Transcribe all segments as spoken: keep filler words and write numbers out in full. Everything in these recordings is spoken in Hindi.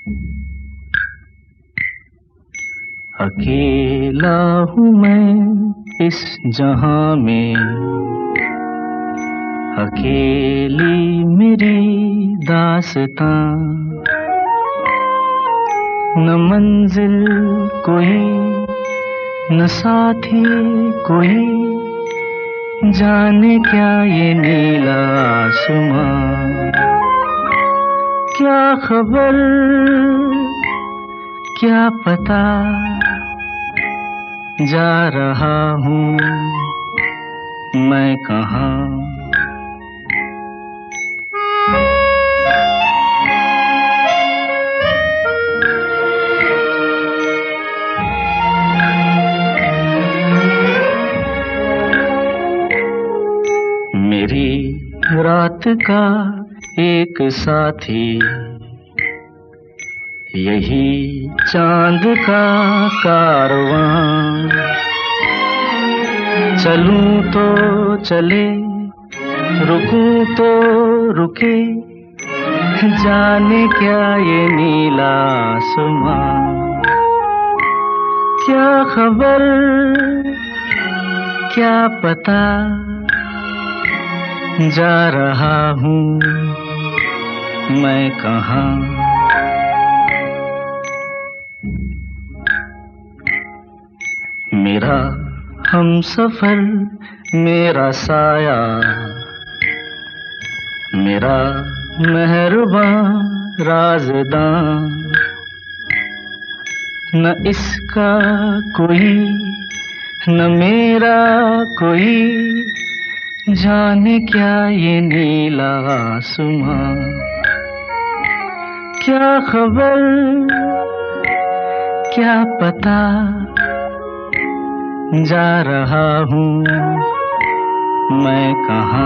अकेला हूँ मैं इस जहां में, अकेली मेरी दास्तां। न मंजिल कोई, न साथी कोई, जाने क्या ये नीला आसमां। क्या खबर, क्या पता, जा रहा हूँ मैं कहाँ। मेरी रात का एक साथी, यही चांद का कारवां। चलूं तो चले, रुकूं तो रुके, जाने क्या ये नीला आसमां। क्या खबर, क्या पता, जा रहा हूँ मैं कहाँ। मेरा हमसफर, मेरा साया, मेरा मेहरबान राज़दां। न इसका कोई, न मेरा कोई, जाने क्या ये नीला आसमां। क्या खबर, क्या पता, जा रहा हूँ मैं कहाँ।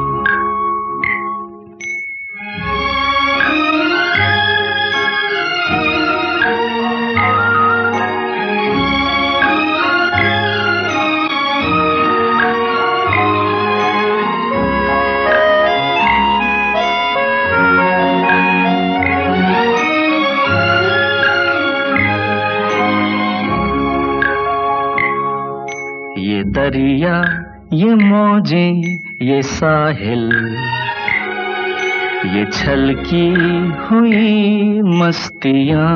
ये दरिया, ये मौजें, ये साहिल, ये छलकी हुई मस्तियाँ,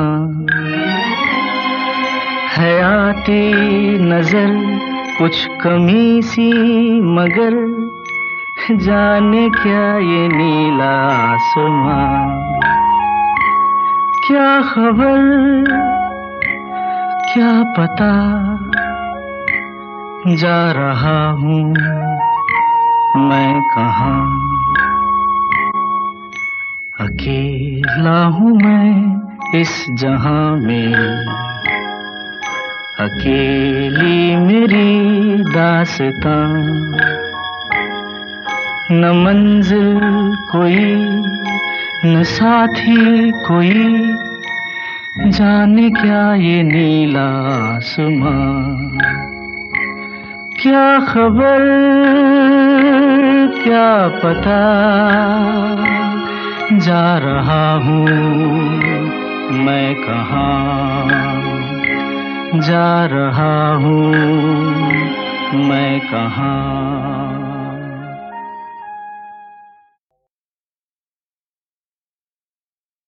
है आती नजर कुछ कमी सी, मगर जाने क्या ये नीला आसमां। क्या खबर, क्या पता, जा रहा हूँ मैं कहाँ। अकेला हूँ मैं इस जहां में, अकेली मेरी दास्तां। न मंजिल कोई, न साथी कोई, जाने क्या ये नीला आसमां। क्या खबर, क्या पता, जा रहा हूँ मैं कहाँ। जा रहा हूँ मैं कहाँ।